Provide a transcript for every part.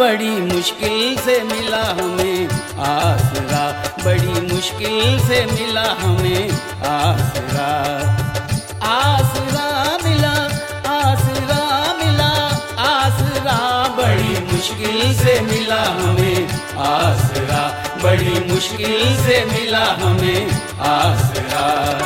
बड़ी मुश्किल से मिला हमें आसरा, बड़ी मुश्किल से मिला हमें आसरा। आसरा मिला, आसरा मिला, आसरा बड़ी मुश्किल से मिला हमें आसरा, बड़ी मुश्किल से मिला हमें आसरा।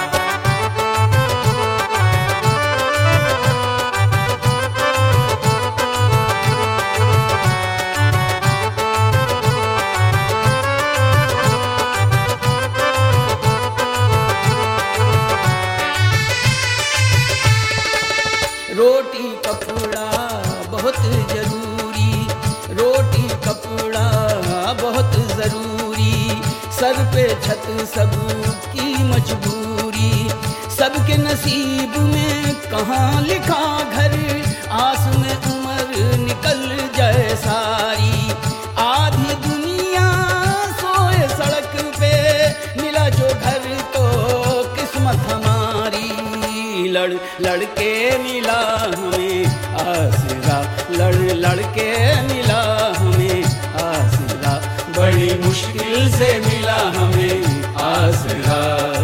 रोटी कपड़ा बहुत जरूरी, रोटी कपड़ा बहुत जरूरी, सर पे छत सबकी मजबूरी, सबके नसीब में कहाँ लिखा घर, आस में उम्र निकल जाए सारी। आधी दुनिया सोए सड़क पे, मिला जो घर तो किस्मत हमारी। लड़ लड़ के मिला हमें आसरा, लड़ लड़ के मिला हमें आसरा, बड़ी मुश्किल से मिला हमें आसरा।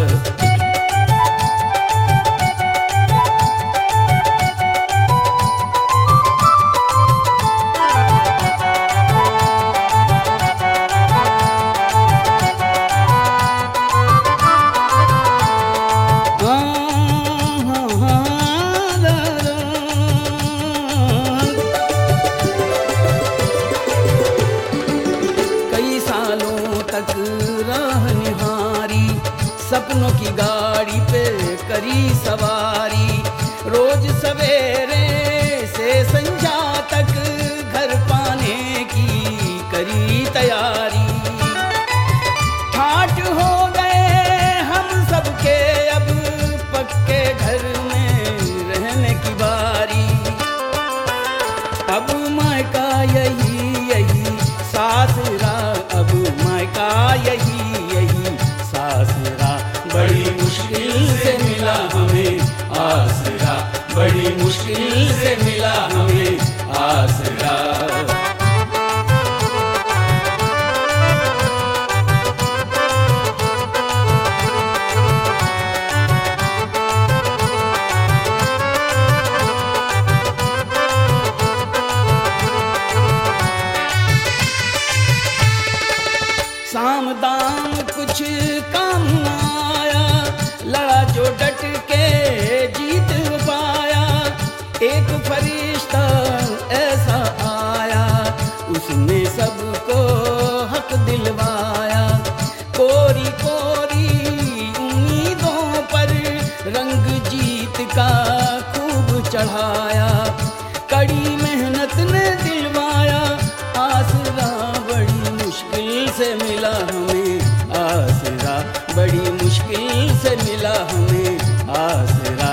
तक राह निहारी, सपनों की गाड़ी पे करी सवारी, रोज सवेरे से संध्या तक घर पाने की करी तैयारी। ठाठ हो गए हम सबके अब पक्के घर में रहने की बारी। अब मायका यही यही सासरा, अब मायका यही यही सासरा, बड़ी मुश्किल से मिला हमें आसरा, बड़ी मुश्किल से मिला हमें आसरा। साम दाम कुछ काम न आया, लड़ा जो डट के जीत पाया। एक फरिश्ता ऐसा आया, उसने सबको हक दिलवाया। कोरी कोरी उम्मीदों पर रंग जीत का खूब चढ़ाया, कड़ी मेहनत ने दिलवाया आसरा। बड़ी मुश्किल से मिला हमें आसरा, बड़ी मुश्किल से मिला हमें आसरा।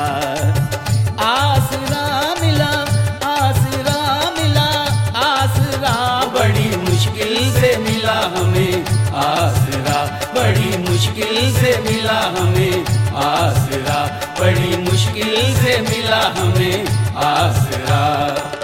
आसरा मिला, आसरा मिला, आसरा बड़ी मुश्किल से मिला हमें आसरा, बड़ी मुश्किल से मिला हमें आसरा, बड़ी मुश्किल से मिला हमें आसरा।